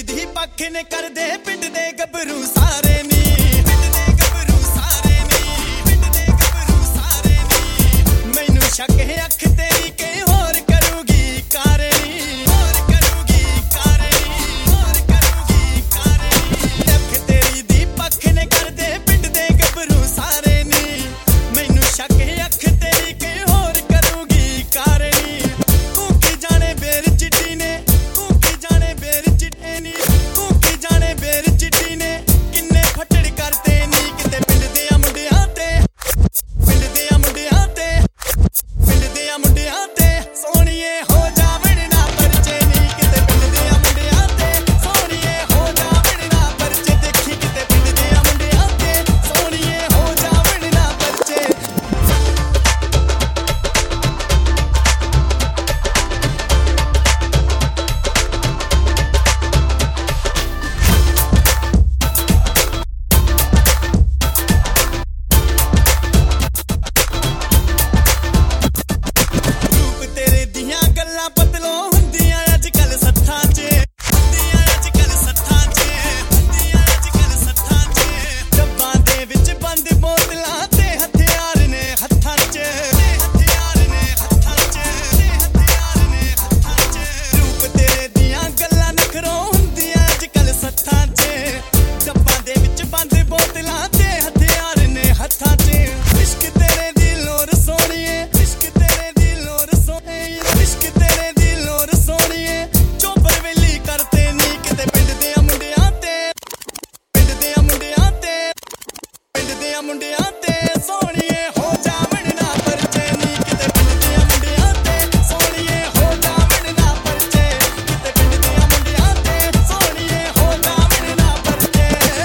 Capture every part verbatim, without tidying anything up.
ਦੀ ਪੱਖ ਨੇ ਕਰਦੇ ਪਿੰਡ ਦੇ ਗੱਭਰੂ ਸਾਰੇ ਨੀ ਪਿੰਡ ਦੇ ਗੱਭਰੂ ਸਾਰੇ ਨੀ ਪਿੰਡ ਦੇ ਗੱਭਰੂ ਸਾਰੇ ਨੀ ਮੈਨੂੰ ਸ਼ੱਕ ਹੈ ਅੱਖ ਤੇਰੀ ਕਿ ਹੋਰ ਕਰੂਗੀ ਕਾਰੇ ਨੀ ਹੋਰ ਕਰੂਗੀ ਕਾਰੇ ਨੀ ਹੋਰ ਕਰੂਗੀ ਕਾਰੇ ਨੀ ਅੱਖ ਤੇਰੀ ਦੀ ਪੱਖ ਨੇ ਕਰਦੇ ਪਿੰਡ ਦੇ ਗੱਭਰੂ ਸਾਰੇ ਨੀ ਮੈਨੂੰ ਸ਼ੱਕ ਹੈ ਅੱਖ ਤੇਰੀ ਕਿ ਹੋਰ ਕਰੂਗੀ ਕਾਰੇ ਨੀ ਤੂੰ ਕੀ ਜਾਣੇ ਬੇਰ ਚਿੱਟੀ ਨੇ ਤੂੰ ਕੀ ਜਾਣੇ ਬੇਰ ਚਿੱਟੇ ਨੀ ਤੂੰ ਕੀ ਜਾਣੇ ਬੇਰ ਚਿੱਟੀ ਨੇ ਕਿੰਨੇ ਫੱਟੜ ਕਰਤੇ ਨੀ ਕਿਤੇ ਪਿੰਡ ਦੇ ਆ ਮੁੰਡਿਆਂ ਤੇ ਪਿੰਡ ਦੇ ਆ ਮੁੰਡਿਆਂ ਤੇ ਪਿੰਡ ਦੇ ਆ ਮੁੰਡਿਆਂ ਤੇ ਸੋਹਣੀਏ ਹੋ ਜਾਵਣ ਨਾ ਪਰਚੇ ਨੀ ਕਿਤੇ ਪਿੰਡ ਦੇ ਆ ਮੁੰਡਿਆਂ ਤੇ ਸੋਹਣੀਏ ਹੋ ਜਾਵਣ ਨਾ ਪਰਚੇ ਦੇਖੀ ਕਿਤੇ ਪਿੰਡ ਦੇ ਆ ਮੁੰਡਿਆਂ ਤੇ ਸੋਹਣੀਏ ਹੋ ਜਾਵਣ ਨਾ ਪਰਚੇ ਰੂਪ ਤੇਰੇ ਦੀਆਂ ਗੱਲਾਂ ਪਤਲੋ ਹੁੰਦੀਆਂ ਅੱਜ ਕੱਲ ਸੱਥਾਂ 'ਚ ਹੁੰਦੀਆਂ ਅੱਜ ਕੱਲ ਸੱਥਾਂ 'ਚ ਹੁੰਦੀਆਂ ਅੱਜ ਕੱਲ ਸੱਥਾਂ 'ਚ ਡੱਬਾਂ ਦੇ ਵਿੱਚ ਬੰਦ ਬੋਤਲਾਂ ਤੇ ਹਥਿਆਰ ਨੇ ਹੱਥਾਂ 'ਚ ਤੇ ਹਥਿਆਰ ਨੇ ਹੱਥਾਂ 'ਚ ਤੇ ਹਥਿਆਰ ਨੇ ਹੱਥਾਂ 'ਚ ਰੂਪ ਤੇਰੇ ਦੀਆਂ ਗੱਲਾਂ ਨਖਰੋਂ ਹੁੰਦੀਆਂ ਅੱਜ ਕੱਲ ਸੱਥਾਂ 'ਚ ਡੱਬਾਂ ਦੇ ਵਿੱਚ ਬੰਦ ਬੋਤਲਾਂ ਤੇ ਹਥਿਆਰ ਨੇ ਹੱਥਾਂ 'ਚ ਇਸ਼ਕ ਤੇਰੇ ਦੀ ਲੋਰ ਸੋਹਣੀਏ ਇਸ਼ਕ ਤੇਰੇ ਦੀ ਲੋਰ ਸੋਹਣੀਏ ਇਸ਼ਕ ਤੇਰੇ ਦੀ ਲੋਰ ਸੋਹਣੀਏ ਚੋਬਰ ਵੇਲੀ ਕਰਤੇ ਨੀ ਕਿਤੇ ਪਿੰਡ ਦੇ ਆ ਮੁੰਡਿਆਂ ਤੇ ਪਿੰਡ ਦੇ ਆ ਮੁੰਡਿਆਂ ਤੇ ਪਿੰਡ ਦੇ ਆ ਮੁੰਡਿਆਂ ਤੇ ਸੋਹਣੀਏ ਹੋ ਜਾਵਣ ਨਾ ਪਰਚੇ ਨੀ ਕਿਤੇ ਪਿੰਡ ਦੇ ਆ ਮੁੰਡਿਆਂ ਤੇ ਸੋਹਣੀਏ ਹੋ ਜਾਵਣ ਨਾ ਪਰਚੇ ਕਿਤੇ ਪਿੰਡ ਦੇ ਆ ਮੁੰਡਿਆਂ ਤੇ ਸੋਹਣੀਏ ਹੋ ਜਾਵਣ ਨਾ ਪਰਚੇ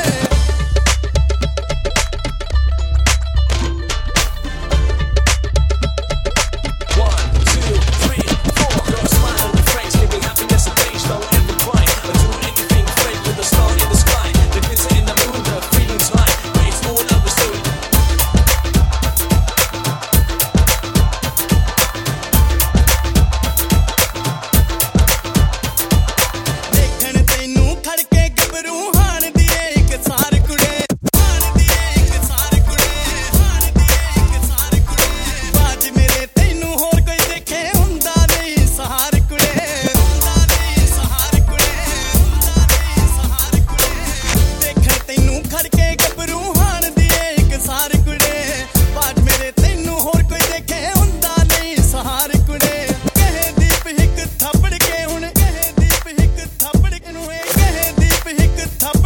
One, two, three, four. Girls smile on your face, giving happiness a taste. Don't ever cry or do anything fake with a star in the sky. The glitter in the moon, the feeling's high, but it's all understood. ਦੇਖਣ ਤੈਨੂੰ ਖੜ ਕੇ ਗੱਭਰੂ ਹਾਣ ਦੀ ਏ ਇੱਕ ਸਾਰ ਕੁੜੇ ਹਾਣ ਦੀ ਏ ਇੱਕ ਸਾਰ ਕੁੜੇ ਹਾਣ ਦੀ ਏ ਇੱਕ ਸਾਰ ਕੁੜੇ ਬਾਜ ਮੇਰੇ ਤੈਨੂੰ ਹੋਰ ਕੋਈ ਦੇਖੇ ਹੁੰਦਾ ਨਹੀਂ ਸਹਾਰ ਕੁੜੇ ਹੁੰਦਾ ਨਹੀਂ ਸਹਾਰ ਕੁੜੇ ਹੁੰਦਾ ਨਹੀਂ ਸਹਾਰ ਕੁੜੇ ਦੇਖਣ ਤੈਨੂੰ ਖੜ ਕੇ ਗੱਭਰੂ ਹਾਣ ਦੀ ਏ ਇੱਕ ਸਾਰ ਕੁੜੇ ਬਾਜ ਮੇਰੇ ਤੈਨੂੰ ਹੋਰ ਕੋਈ ਦੇਖੇ ਹੁੰਦਾ ਨਹੀਂ ਸਹਾਰ ਕੁੜੇ ਕਹੇ ਦੀਪ ਹਿੱਕ ਥੱਪੜ ਕੇ ਹੁਣ ਕਹੇ ਦੀਪ ਹਿੱਕ ਥੱਪੜ ਕੇ ਨੂੰ ਇਹ ਕਹੇ ਦੀਪ ਹਿੱਕ ਥੱਪੜ